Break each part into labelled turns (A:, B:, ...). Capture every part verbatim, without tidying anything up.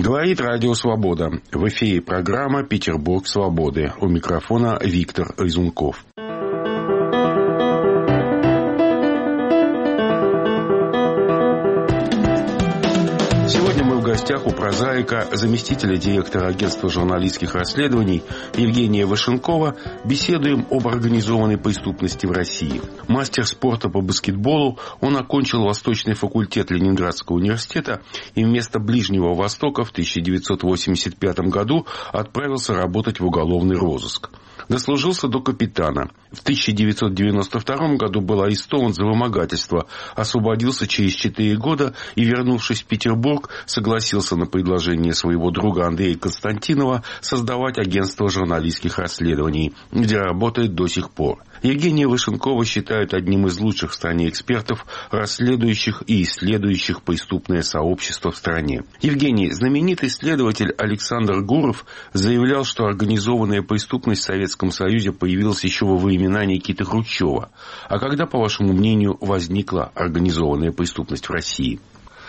A: Говорит Радио Свобода. В эфире программа «Петербург свободы». У микрофона Виктор Изунков. Сегодня мы в гостях у прозаика, заместителя директора агентства журналистских расследований Евгения Вашенкова, беседуем об организованной преступности в России. Мастер спорта по баскетболу, он окончил Восточный факультет Ленинградского университета и вместо Ближнего Востока в тысяча девятьсот восемьдесят пятом году отправился работать в уголовный розыск. Дослужился до капитана. В тысяча девятьсот девяносто втором году был арестован за вымогательство, освободился через четыре года и, вернувшись в Петербург, согласился на предложение своего друга Андрея Константинова создавать агентство журналистских расследований, где работает до сих пор. Евгения Вашенкова считают одним из лучших в стране экспертов, расследующих и исследующих преступное сообщество в стране. Евгений, знаменитый следователь Александр Гуров заявлял, что организованная преступность в Советском Союзе появилась еще во времена Никиты Хрущева. А когда, по вашему мнению, возникла организованная преступность в России?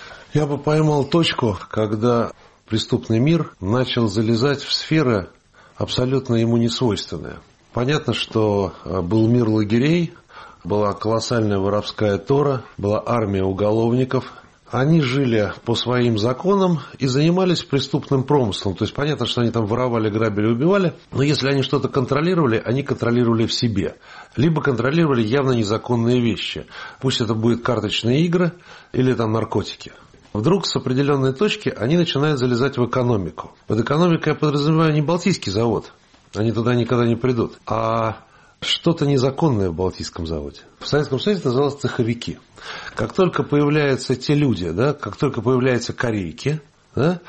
B: Я бы поймал точку, когда преступный мир начал залезать в сферы, абсолютно ему несвойственные. Понятно, что был мир лагерей, была колоссальная воровская тора, была армия уголовников. Они жили по своим законам и занимались преступным промыслом. То есть понятно, что они там воровали, грабили, убивали, но если они что-то контролировали, они контролировали в себе. Либо контролировали явно незаконные вещи. Пусть это будут карточные игры или там наркотики. Вдруг с определенной точки они начинают залезать в экономику. Под экономикой я подразумеваю не Балтийский завод. Они туда никогда не придут. А что-то незаконное в Балтийском заводе. В Советском Союзе это называлось цеховики. Как только появляются те люди, да, как только появляются корейки, да,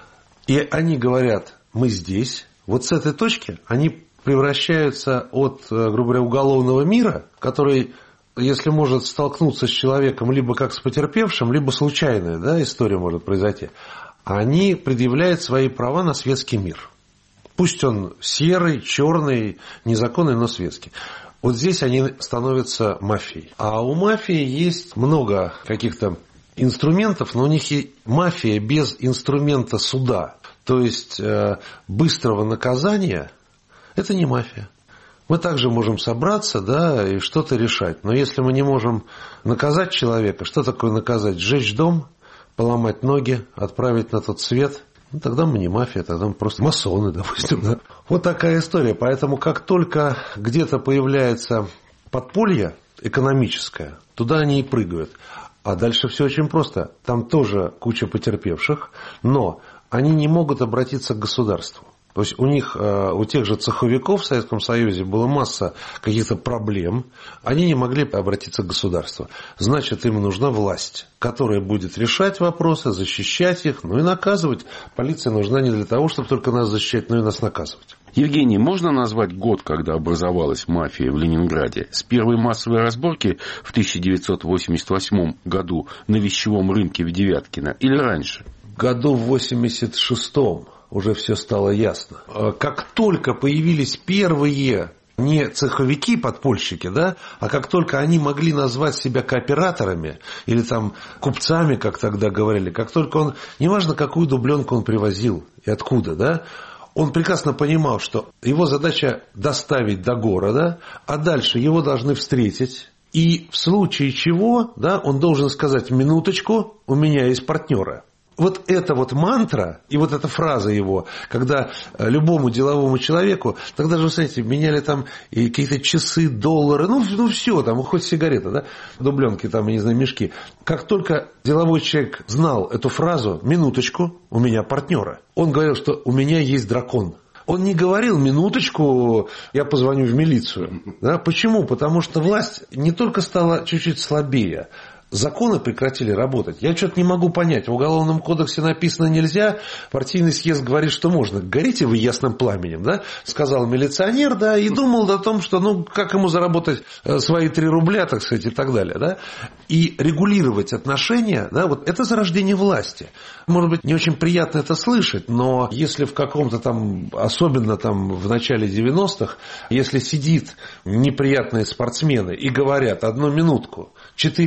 B: и они говорят, мы здесь, вот с этой точки они превращаются от, грубо говоря, уголовного мира, который, если может столкнуться с человеком либо как с потерпевшим, либо случайная, да, история может произойти, они предъявляют свои права на светский мир. Пусть он серый, черный, незаконный, но светский. Вот здесь они становятся мафией. А у мафии есть много каких-то инструментов, но у них и мафия без инструмента суда, то есть э, быстрого наказания, это не мафия. Мы также можем собраться, да, и что-то решать. Но если мы не можем наказать человека, что такое наказать? Сжечь дом, поломать ноги, отправить на тот свет – ну, тогда мы не мафия, тогда мы просто масоны, допустим. Да? Вот такая история. Поэтому, как только где-то появляется подполье экономическое, туда они и прыгают. А дальше все очень просто. Там тоже куча потерпевших, но они не могут обратиться к государству. То есть у них, у тех же цеховиков в Советском Союзе была масса каких-то проблем, они не могли обратиться к государству. Значит, им нужна власть, которая будет решать вопросы, защищать их, ну и наказывать. Полиция нужна не для того, чтобы только нас защищать, но и нас наказывать.
A: Евгений, можно назвать год, когда образовалась мафия в Ленинграде? С первой массовой разборки в тысяча девятьсот восемьдесят восьмом году на вещевом рынке в Девяткино или раньше?
B: В году в восемьдесят шестом уже все стало ясно. Как только появились первые не цеховики, подпольщики, да, а как только они могли назвать себя кооператорами или там купцами, как тогда говорили, как только он, неважно, какую дубленку он привозил и откуда, да, он прекрасно понимал, что его задача доставить до города, а дальше его должны встретить. И в случае чего, да, он должен сказать: минуточку, у меня есть партнеры. Вот эта вот мантра и вот эта фраза его, когда любому деловому человеку, тогда же, вы знаете, меняли там и какие-то часы, доллары, ну, ну все, там, хоть сигарета, да, дубленки, там, я не знаю, мешки. Как только деловой человек знал эту фразу: минуточку, у меня партнеры, он говорил, что у меня есть дракон. Он не говорил: минуточку, я позвоню в милицию. Да? Почему? Потому что власть не только стала чуть-чуть слабее, законы прекратили работать. Я что-то не могу понять. В Уголовном кодексе написано нельзя, партийный съезд говорит, что можно. Горите вы ясным пламенем, да? Сказал милиционер, да, и думал о том, что, ну, как ему заработать свои три рубля, так сказать, и так далее, да? И регулировать отношения, да, вот это зарождение власти. Может быть, не очень приятно это слышать, но если в каком-то там, особенно там в начале девяностых, если сидит неприятные спортсмены и говорят: одну минутку, четыре вагона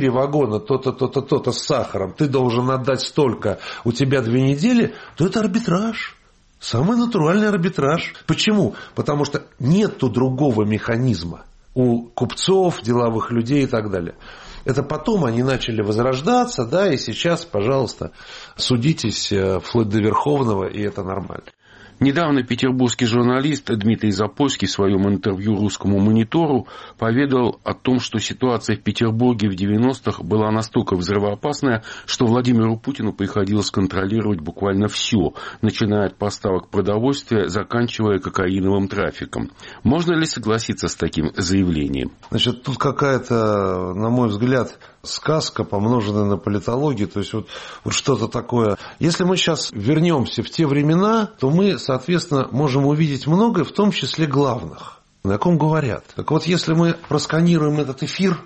B: миллиона, то-то, то-то, то-то с сахаром, ты должен отдать столько, у тебя две недели, то это арбитраж. Самый натуральный арбитраж. Почему? Потому что нету другого механизма у купцов, деловых людей и так далее. Это потом они начали возрождаться, да, и сейчас, пожалуйста, судитесь вплоть до Верховного, и это нормально.
A: Недавно петербургский журналист Дмитрий Запольский в своем интервью «Русскому монитору» поведал о том, что ситуация в Петербурге в девяностых была настолько взрывоопасная, что Владимиру Путину приходилось контролировать буквально все, начиная от поставок продовольствия, заканчивая кокаиновым трафиком. Можно ли согласиться с таким заявлением?
B: Значит, тут какая-то, на мой взгляд, сказка, помноженная на политологию, то есть вот, вот что-то такое. Если мы сейчас вернемся в те времена, то мы, соответственно, можем увидеть многое, в том числе главных. О ком говорят. Так вот, если мы просканируем этот эфир,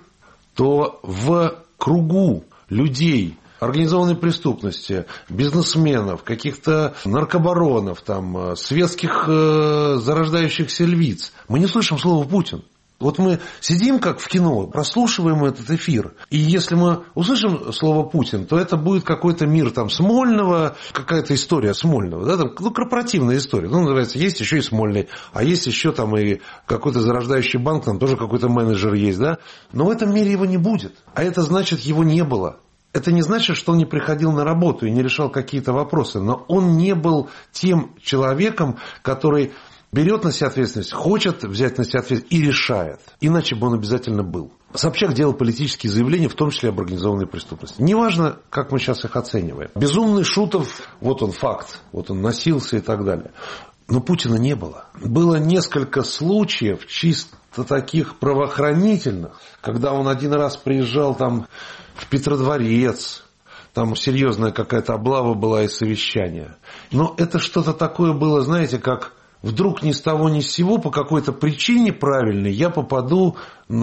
B: то в кругу людей, организованной преступности, бизнесменов, каких-то наркобаронов, там, светских э, зарождающихся львиц, мы не слышим слова «Путин». Вот мы сидим как в кино, прослушиваем этот эфир, и если мы услышим слово «Путин», то это будет какой-то мир там Смольного, какая-то история Смольного, да, там, ну, корпоративная история. Ну, называется, есть еще и Смольный, а есть еще там и какой-то зарождающий банк, там тоже какой-то менеджер есть, да. Но в этом мире его не будет, а это значит, его не было. Это не значит, что он не приходил на работу и не решал какие-то вопросы, но он не был тем человеком, который берет на себя ответственность, хочет взять на себя ответственность и решает. Иначе бы он обязательно был. Собчак делал политические заявления, в том числе об организованной преступности. Неважно, как мы сейчас их оцениваем. Безумный Шутов, вот он факт, вот он носился и так далее. Но Путина не было. Было несколько случаев чисто таких правоохранительных, когда он один раз приезжал там в Петродворец, там серьезная какая-то облава была и совещание. Но это что-то такое было, знаете, как вдруг ни с того ни с сего по какой-то причине правильной я попаду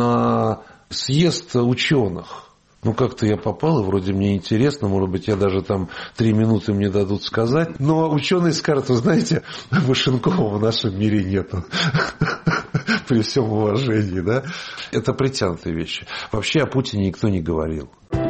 B: на съезд ученых. Ну, как-то я попал, и вроде мне интересно, может быть, я даже там три минуты мне дадут сказать. Но ученые скажут, вы знаете, Вышенкова в нашем мире нету. При всем уважении, да. Это притянутые вещи. Вообще о Путине никто не говорил.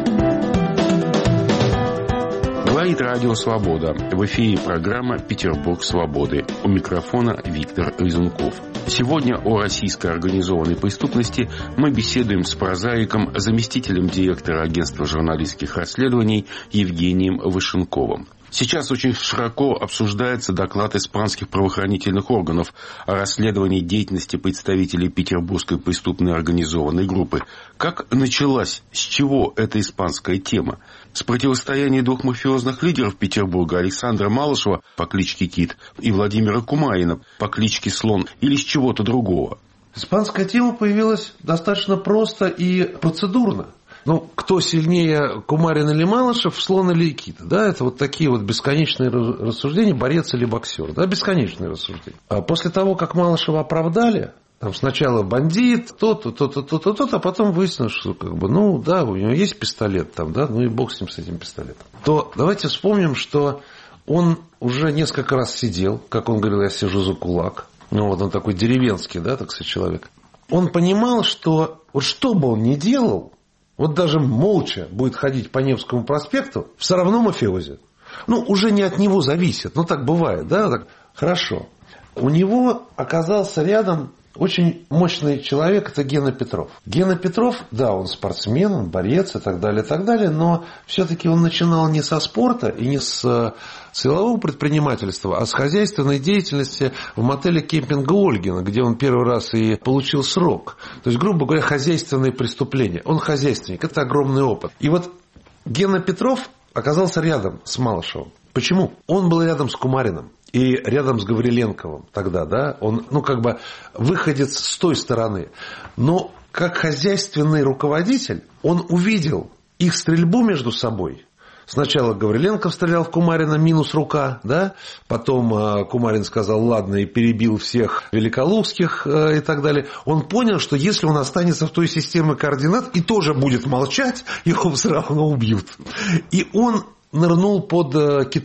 A: Говорит Радио Свобода. В эфире программа «Петербург свободы». У микрофона Виктор Резунков. Сегодня о российской организованной преступности мы беседуем с прозаиком, заместителем директора агентства журналистских расследований Евгением Вышенковым. Сейчас очень широко обсуждается доклад испанских правоохранительных органов о расследовании деятельности представителей петербургской преступной организованной группы. Как началась, с чего эта испанская тема? С противостояния двух мафиозных лидеров Петербурга, Александра Малышева по кличке Кит и Владимира Кумарина по кличке Слон, или с чего-то другого?
B: Испанская тема появилась достаточно просто и процедурно. Ну, кто сильнее, Кумарин или Малышев, Слон или Кит? Да, это вот такие вот бесконечные рассуждения, борец или боксер. Да, бесконечные рассуждения. А после того, как Малышева оправдали, там сначала бандит, то-то, то-то, то-то, то-то, а потом выяснилось, что как бы, ну, да, у него есть пистолет там, да, ну и бог с ним, с этим пистолетом. То давайте вспомним, что он уже несколько раз сидел, как он говорил, я сижу за кулак. Ну, вот он такой деревенский, да, так сказать, человек. Он понимал, что вот что бы он ни делал, вот даже молча будет ходить по Невскому проспекту, все равно мафиози. Ну, уже не от него зависит. Ну, так бывает, да? Так, хорошо. У него оказался рядом очень мощный человек, это Гена Петров. Гена Петров, да, он спортсмен, он борец и так далее, и так далее, но все-таки он начинал не со спорта и не с силового предпринимательства, а с хозяйственной деятельности в мотеле кемпинга Ольгина, где он первый раз и получил срок. То есть, грубо говоря, хозяйственные преступления. Он хозяйственник, это огромный опыт. И вот Гена Петров оказался рядом с Малышевым. Почему? Он был рядом с Кумариным. И рядом с Гавриленковым тогда, да, он, ну, как бы выходец с той стороны. Но как хозяйственный руководитель он увидел их стрельбу между собой. Сначала Гавриленков стрелял в Кумарина, минус рука, да, потом э, Кумарин сказал, ладно, и перебил всех великолукских э, и так далее. Он понял, что если он останется в той системе координат и тоже будет молчать, его все равно убьют. И он нырнул под э, Кита.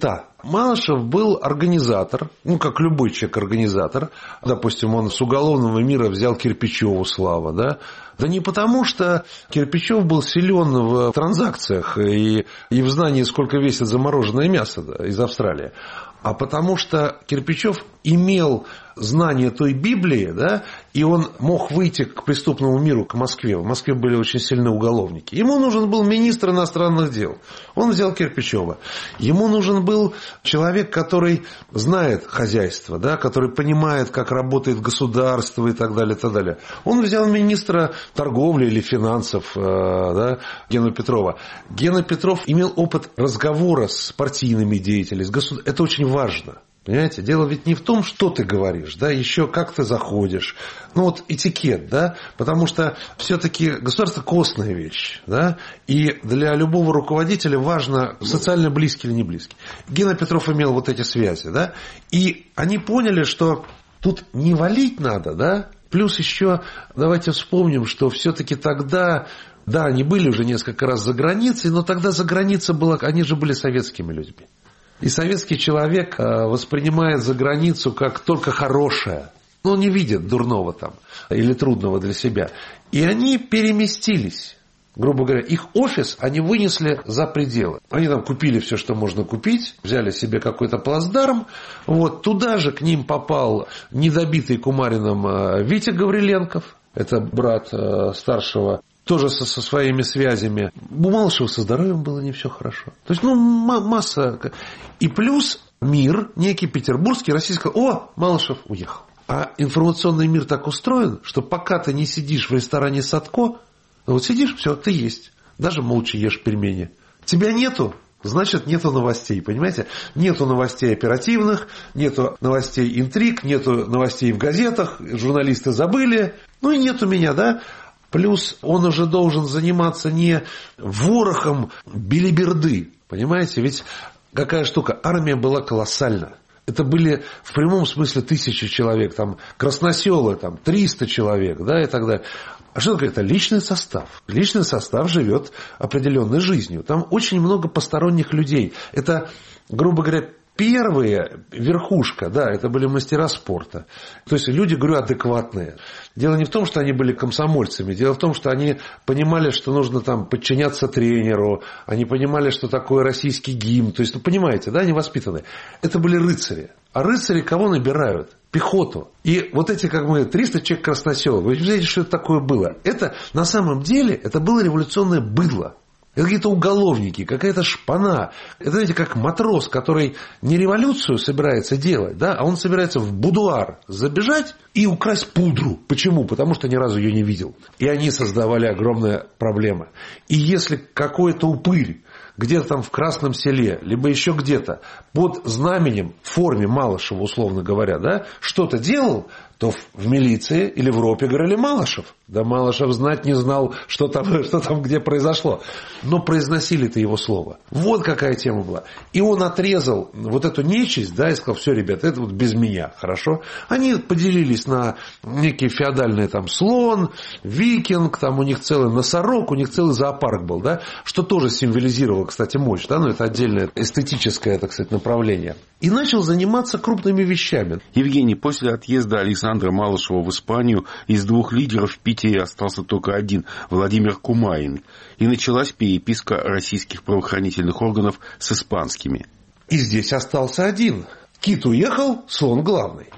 B: Малышев был организатор, ну, как любой человек-организатор. Допустим, он с уголовного мира взял Кирпичеву, слава, да? Да не потому, что Кирпичев был силен в транзакциях и, и в знании, сколько весит замороженное мясо, да, из Австралии, а потому что Кирпичев имел знание той Библии, да, и он мог выйти к преступному миру, к Москве. В Москве были очень сильные уголовники. Ему нужен был министр иностранных дел. Он взял Кирпичева. Ему нужен был человек, который знает хозяйство, да, который понимает, как работает государство и так далее, и так далее. Он взял министра торговли или финансов, да, Гену Петрова. Гена Петров имел опыт разговора с партийными деятелями, с государством. Это очень важно. Понимаете, дело ведь не в том, что ты говоришь, да, еще как ты заходишь. Ну вот этикет, да, потому что все-таки государство костная вещь, да, и для любого руководителя важно, социально близкий или не близкий. Гена Петров имел вот эти связи, да, и они поняли, что тут не валить надо, да, плюс еще давайте вспомним, что все-таки тогда... Да, они были уже несколько раз за границей, но тогда за границей было, они же были советскими людьми. И советский человек воспринимает за границу как только хорошее. Но он не видит дурного там или трудного для себя. И они переместились. Грубо говоря, их офис они вынесли за пределы. Они там купили все, что можно купить, взяли себе какой-то плацдарм. Вот, туда же к ним попал недобитый Кумарином Витя Гавриленков. Это брат старшего. Тоже со, со своими связями. У Малышева со здоровьем было не все хорошо. То есть, ну, м- масса. И плюс мир, некий петербургский, российский, о, Малышев уехал. А информационный мир так устроен, что пока ты не сидишь в ресторане Садко, вот сидишь, все, ты есть. Даже молча ешь пельмени. Тебя нету, значит, нету новостей, понимаете? Нету новостей оперативных, нету новостей интриг, нету новостей в газетах, журналисты забыли. Ну и нету меня, да? Плюс он уже должен заниматься не ворохом белиберды, понимаете? Ведь какая штука, армия была колоссальна. Это были в прямом смысле тысячи человек, там красноселы, там триста человек, да, и так далее. А что такое? Это личный состав. Личный состав живет определенной жизнью. Там очень много посторонних людей. Это, грубо говоря, первые, верхушка, да, это были мастера спорта. То есть люди, говорю, адекватные. Дело не в том, что они были комсомольцами. Дело в том, что они понимали, что нужно там подчиняться тренеру. Они понимали, что такое российский гимн. То есть, ну, понимаете, да, они воспитаны. Это были рыцари. А рыцари кого набирают? Пехоту. И вот эти, как мы, триста человек красноселов. Вы знаете, что это такое было? Это, на самом деле, это было революционное быдло. Это какие-то уголовники, какая-то шпана. Это, знаете, как матрос, который не революцию собирается делать, да, а он собирается в будуар забежать и украсть пудру. Почему? Потому что ни разу ее не видел. И они создавали огромные проблемы. И если какой-то упырь где-то там в Красном Селе, либо еще где-то под знаменем, в форме Малышева, условно говоря, да, что-то делал, то в милиции или в ропе говорили Малышев. Да Малышев знать не знал, что там, что там где произошло. Но произносили-то его слово. Вот какая тема была. И он отрезал вот эту нечисть, да, и сказал, все, ребята, это вот без меня, хорошо. Они поделились на некий феодальный там слон, викинг, там у них целый носорог, у них целый зоопарк был, да, что тоже символизировало, кстати, мощь, да, но это отдельное эстетическое, так сказать, направление. И начал заниматься крупными вещами.
A: Евгений, после отъезда Александра Малышева в Испанию из двух лидеров в Питере остался только один – Владимир Кумарин. И началась переписка российских правоохранительных органов с испанскими.
B: И здесь остался один. Кит уехал, слон главный.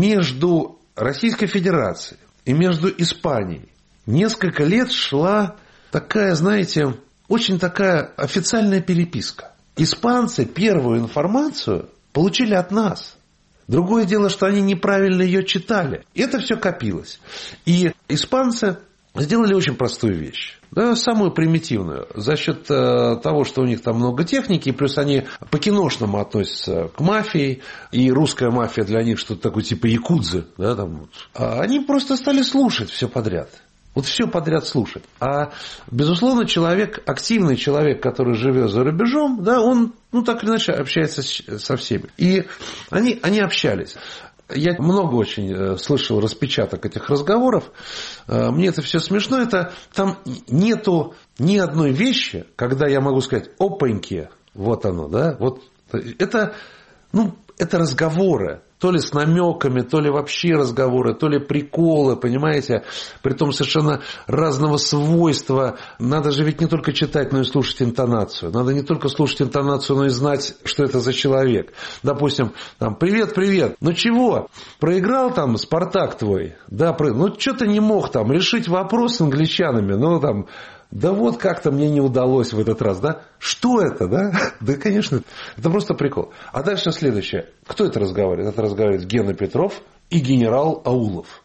B: Между Российской Федерацией и между Испанией несколько лет шла такая, знаете, очень такая официальная переписка. Испанцы первую информацию получили от нас. Другое дело, что они неправильно ее читали. И это все копилось. И испанцы сделали очень простую вещь. Да, самую примитивную. За счет э, того, что у них там много техники, плюс они по-киношному относятся к мафии. И русская мафия для них что-то такое типа якудзы. Да, там. А они просто стали слушать все подряд. Вот все подряд слушать. А, безусловно, человек, активный человек, который живет за рубежом, да, он, ну, так или иначе общается со всеми. И они, они общались. Я много очень слышал распечаток этих разговоров. Мне это все смешно. Это, там нету ни одной вещи, когда я могу сказать, опаньки, вот оно, да, вот. Это Ну, это разговоры. То ли с намеками, то ли вообще разговоры, то ли приколы, понимаете, притом совершенно разного свойства. Надо же ведь не только читать, но и слушать интонацию. Надо не только слушать интонацию, но и знать, что это за человек. Допустим, там, привет, привет, ну чего, проиграл там Спартак твой? Да, про... ну что ты не мог там решить вопрос с англичанами, ну там... Да вот как-то мне не удалось в этот раз, да? Что это, да? Да, конечно, это просто прикол. А дальше следующее. Кто это разговаривает? Это разговаривает Гена Петров и генерал Аулов.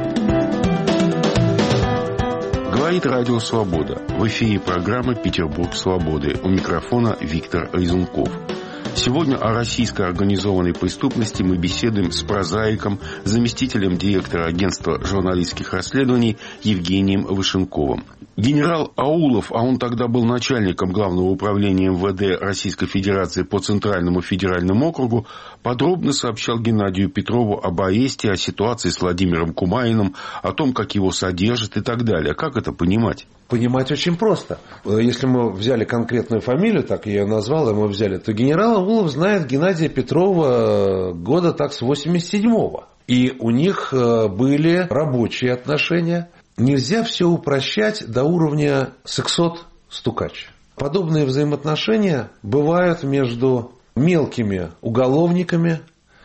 A: Говорит Радио Свобода. В эфире программа «Петербург свободы». У микрофона Виктор Резунков. Сегодня о российской организованной преступности мы беседуем с прозаиком, заместителем директора агентства журналистских расследований Евгением Вышенковым. Генерал Аулов, а он тогда был начальником Главного управления эм вэ дэ Российской Федерации по Центральному федеральному округу, подробно сообщал Геннадию Петрову об аресте, о ситуации с Владимиром Кумаиным, о том, как его содержат и так далее. Как это понимать?
B: Понимать очень просто. Если мы взяли конкретную фамилию, так я ее назвал, и мы взяли, то генерал Аулов знает Геннадия Петрова года так с восемьдесят седьмого. И у них были рабочие отношения. Нельзя все упрощать до уровня сексот-стукач. Подобные взаимоотношения бывают между мелкими уголовниками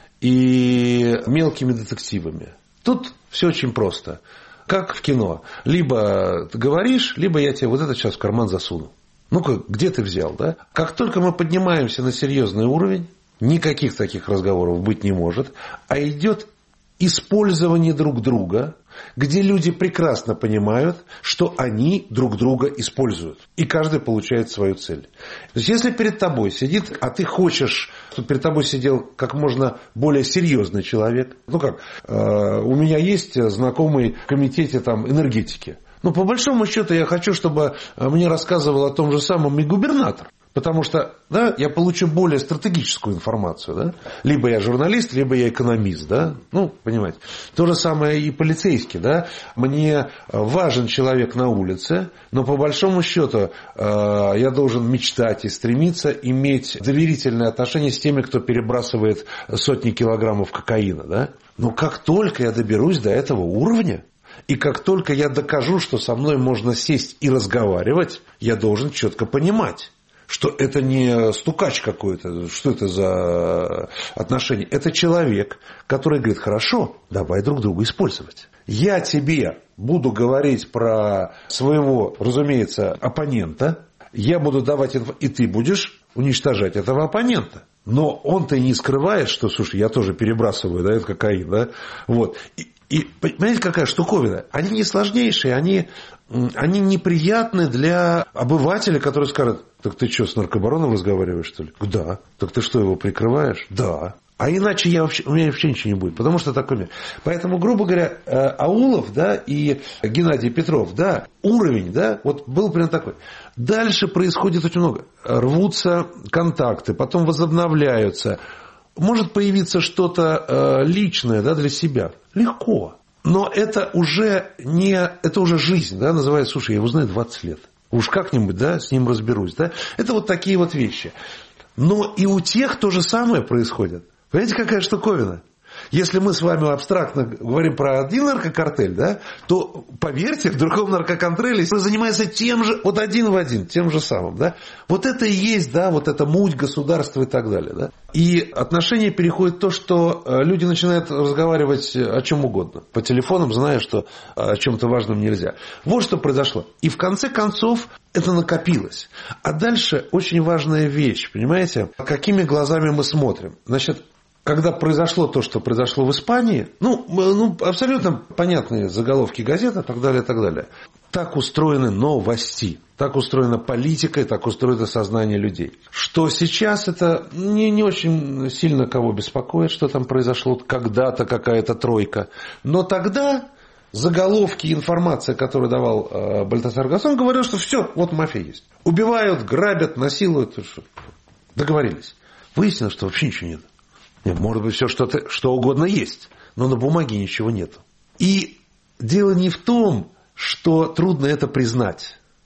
B: и мелкими детективами. Тут все очень просто. Как в кино. Либо ты говоришь, либо я тебе вот это сейчас в карман засуну. Ну-ка, где ты взял, да? Как только мы поднимаемся на серьезный уровень, никаких таких разговоров быть не может, а идет использование друг друга, где люди прекрасно понимают, что они друг друга используют. И каждый получает свою цель. То есть, если перед тобой сидит, а ты хочешь, чтобы перед тобой сидел как можно более серьезный человек. Ну как, э, у меня есть знакомый в комитете там, энергетики. Но по большому счету я хочу, чтобы мне рассказывал о том же самом и губернатор. Потому что, да, я получу более стратегическую информацию, да. Либо я журналист, либо я экономист, да. Ну, понимаете. То же самое и полицейский, да. Мне важен человек на улице, но по большому счету я должен мечтать и стремиться иметь доверительные отношения с теми, кто перебрасывает сотни килограммов кокаина, да. Но как только я доберусь до этого уровня, и как только я докажу, что со мной можно сесть и разговаривать, я должен четко понимать, что это не стукач какой-то, что это за отношения. Это человек, который говорит, хорошо, давай друг друга использовать. Я тебе буду говорить про своего, разумеется, оппонента, я буду давать инфo, и ты будешь уничтожать этого оппонента. Но он-то не скрывает, что, слушай, я тоже перебрасываю, да, это кокаин, да, вот. И, и понимаете, какая штуковина? Они не сложнейшие, они, они неприятны для обывателя, который скажет, так ты что, с наркобароном разговариваешь, что ли? Да. Так ты что, его прикрываешь? Да. А иначе я вообще, у меня вообще ничего не будет, потому что такой мир. Поэтому, грубо говоря, Аулов, да, и Геннадий Петров, да, уровень, да, вот был примерно такой. Дальше происходит очень много. Рвутся контакты, потом возобновляются. Может появиться что-то личное, да, для себя. Легко. Но это уже не, это уже жизнь, да, называется, слушай, я его знаю двадцать лет. Уж как-нибудь, да, с ним разберусь, да. Это вот такие вот вещи. Но и у тех то же самое происходит. Понимаете, какая штуковина? Если мы с вами абстрактно говорим про один наркокартель, да, то, поверьте, в другом наркокартеле занимается тем же, вот один в один, тем же самым. Да. Вот это и есть, да, вот эта муть государства и так далее. Да. И отношения переходят в то, что люди начинают разговаривать о чем угодно. По телефонам, зная, что о чем-то важном нельзя. Вот что произошло. И в конце концов это накопилось. А дальше очень важная вещь, понимаете, какими глазами мы смотрим. Значит, когда произошло то, что произошло в Испании, ну, ну, абсолютно понятные заголовки газет и так далее, и так далее. Так устроены новости, так устроена политика и так устроено сознание людей. Что сейчас это не, не очень сильно кого беспокоит, что там произошло когда-то какая-то тройка. Но тогда заголовки, информация, которую давал э, Бальтасар Гассон, говорил, что все, вот мафия есть. Убивают, грабят, насилуют. Договорились. Выяснилось, что вообще ничего нет. Нет, может быть, все что-то, что угодно есть, но на бумаге ничего нет. И дело не в том, что трудно это признать.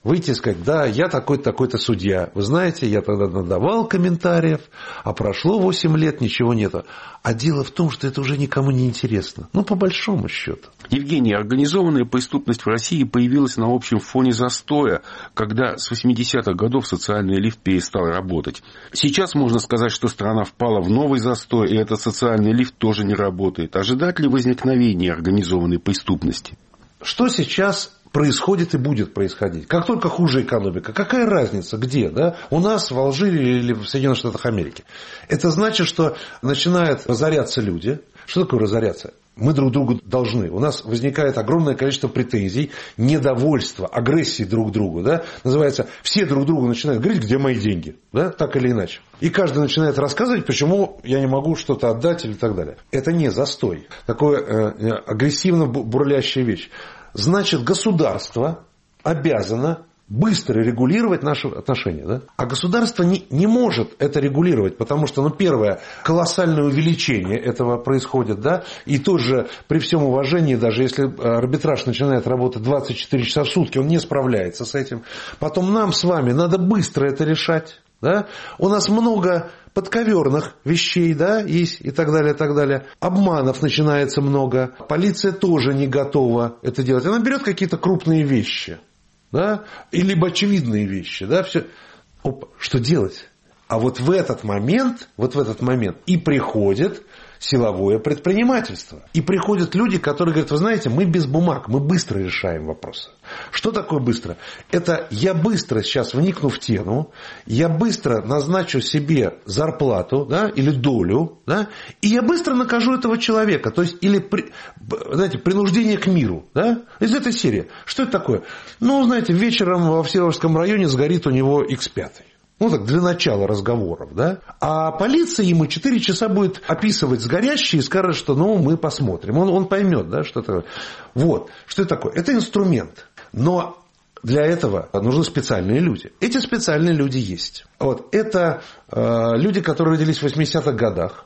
B: выйти и сказать, да, я такой-то, такой-то судья. Вы знаете, я тогда надавал комментариев, а прошло восемь лет, ничего нету. А дело в том, что это уже никому не интересно. Ну, по большому счету.
A: Евгений, организованная преступность в России появилась на общем фоне застоя, когда с восьмидесятых годов социальный лифт перестал работать. Сейчас можно сказать, что страна впала в новый застой, и этот социальный лифт тоже не работает. Ожидать ли возникновения организованной преступности?
B: Что сейчас происходит и будет происходить? Как только хуже экономика, какая разница, где? Да? У нас, в Алжире или в Соединенных Штатах Америки. Это значит, что начинают разоряться люди. Что такое разоряться? Мы друг другу должны. У нас возникает огромное количество претензий, недовольства, агрессии друг к другу. Да? Называется, все друг другу начинают говорить, где мои деньги. Да? Так или иначе. И каждый начинает рассказывать, почему я не могу что-то отдать или так далее. Это не застой. Такое э, агрессивно бурлящая вещь. Значит, государство обязано быстро регулировать наши отношения. Да? А государство не, не может это регулировать, потому что, ну, первое, колоссальное увеличение этого происходит. Да? И тоже при всем уважении, даже если арбитраж начинает работать двадцать четыре часа в сутки, он не справляется с этим. Потом нам с вами надо быстро это решать. Да? У нас много подковерных вещей, да, есть и так далее, и так далее. Обманов начинается много. Полиция тоже не готова это делать. Она берет какие-то крупные вещи, да, и либо очевидные вещи, да, все. Опа, что делать? А вот в этот момент, вот в этот момент и приходит силовое предпринимательство. И приходят люди, которые говорят, вы знаете, мы без бумаг, мы быстро решаем вопросы. Что такое быстро? Это я быстро сейчас вникну в тему, я быстро назначу себе зарплату, да, или долю, да, и я быстро накажу этого человека. То есть, или, знаете, принуждение к миру. Да, из этой серии. Что это такое? Ну, знаете, вечером во Всеволожском районе сгорит у него икс пять. Ну, так, для начала разговоров, да. А полиция ему четыре часа будет описывать сгорящие и скажет, что, ну, мы посмотрим. Он, он поймет, да, что это. Вот. Что это такое? Это инструмент. Но для этого нужны специальные люди. Эти специальные люди есть. Вот. Это э, люди, которые родились в восьмидесятых годах.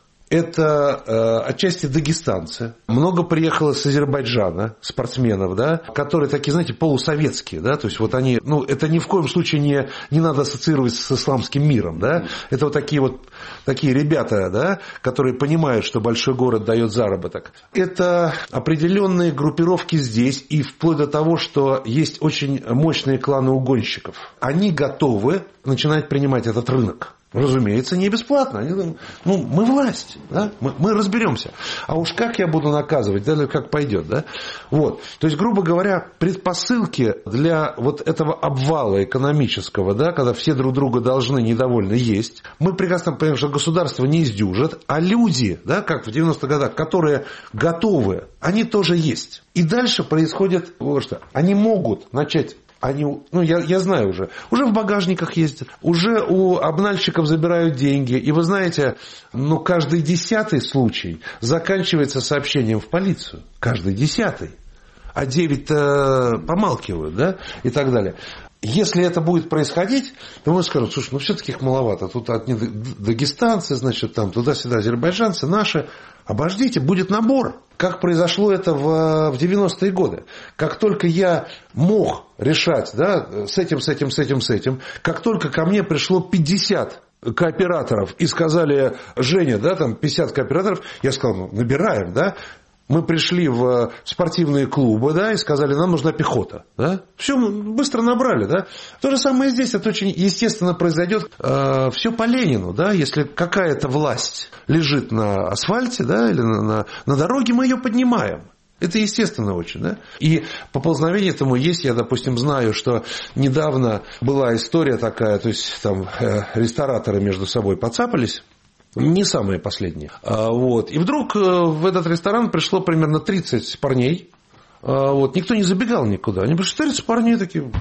B: Это э, отчасти дагестанцы. Много приехало с Азербайджана спортсменов, да, которые такие, знаете, полусоветские. Да, то есть, вот они, ну, это ни в коем случае не, не надо ассоциировать с исламским миром. Да. Это вот такие вот такие ребята, да, которые понимают, что большой город дает заработок. Это определенные группировки здесь, и вплоть до того, что есть очень мощные кланы угонщиков. Они готовы начинать принимать этот рынок. Разумеется, не бесплатно. Они говорят, ну, мы власть, да? мы, мы разберемся. А уж как я буду наказывать, да, как пойдет. Да? Вот. То есть, грубо говоря, предпосылки для вот этого обвала экономического, да, когда все друг друга должны, недовольны, есть. Мы прекрасно понимаем, что государство не издюжит, а люди, да, как в девяностых годах, которые готовы, они тоже есть. И дальше происходит вот что. Они могут начать... Они, ну, я, я знаю уже, уже в багажниках ездят, уже у обнальщиков забирают деньги. И вы знаете, ну, каждый десятый случай заканчивается сообщением в полицию. Каждый десятый. А девять-то помалкивают, да, и так далее. Если это будет происходить, то мы скажем, слушай, ну, все-таки их маловато. Тут одни дагестанцы, значит, там туда-сюда азербайджанцы, наши. Обождите, будет набор. Как произошло это в, в девяностые годы. Как только я мог решать, да, с этим, с этим, с этим, с этим, как только ко мне пришло пятьдесят кооператоров и сказали, Женя, да, там пятьдесят кооператоров, я сказал, ну, набираем, да. Мы пришли в спортивные клубы, да, и сказали, нам нужна пехота. Да? Все, мы быстро набрали. Да? То же самое здесь. Это очень естественно произойдет. Э, все по Ленину. Да? Если какая-то власть лежит на асфальте, да, или на, на, на дороге, мы ее поднимаем. Это естественно очень. Да? И поползновение этому есть. Я, допустим, знаю, что недавно была история такая, то есть там э, рестораторы между собой поцапались. Не самые последние. Вот. И вдруг в этот ресторан пришло примерно тридцать парней. Вот. Никто не забегал никуда. Они пришли, тридцать парней такие.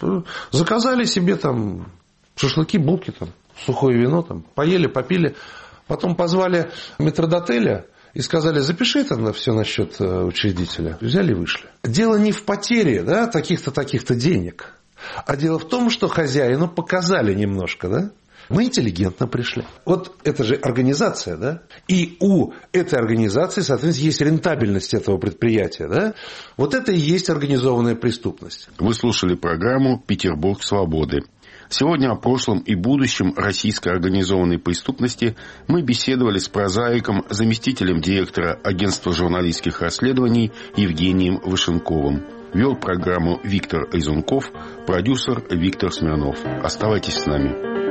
B: Заказали себе там шашлыки, булки, там, сухое вино. Там, поели, попили. Потом позвали метрдотеля и сказали, запиши это на все насчет учредителя. Взяли и вышли. Дело не в потере, да, таких-то, таких-то денег. А дело в том, что хозяину показали немножко, да. Мы интеллигентно пришли. Вот это же организация, да? И у этой организации, соответственно, есть рентабельность этого предприятия, да? Вот это и есть организованная преступность.
A: Вы слушали программу «Петербург свободы». Сегодня о прошлом и будущем российской организованной преступности мы беседовали с прозаиком, заместителем директора агентства журналистских расследований Евгением Вышенковым. Вел программу Виктор Изунков, продюсер Виктор Смирнов. Оставайтесь с нами.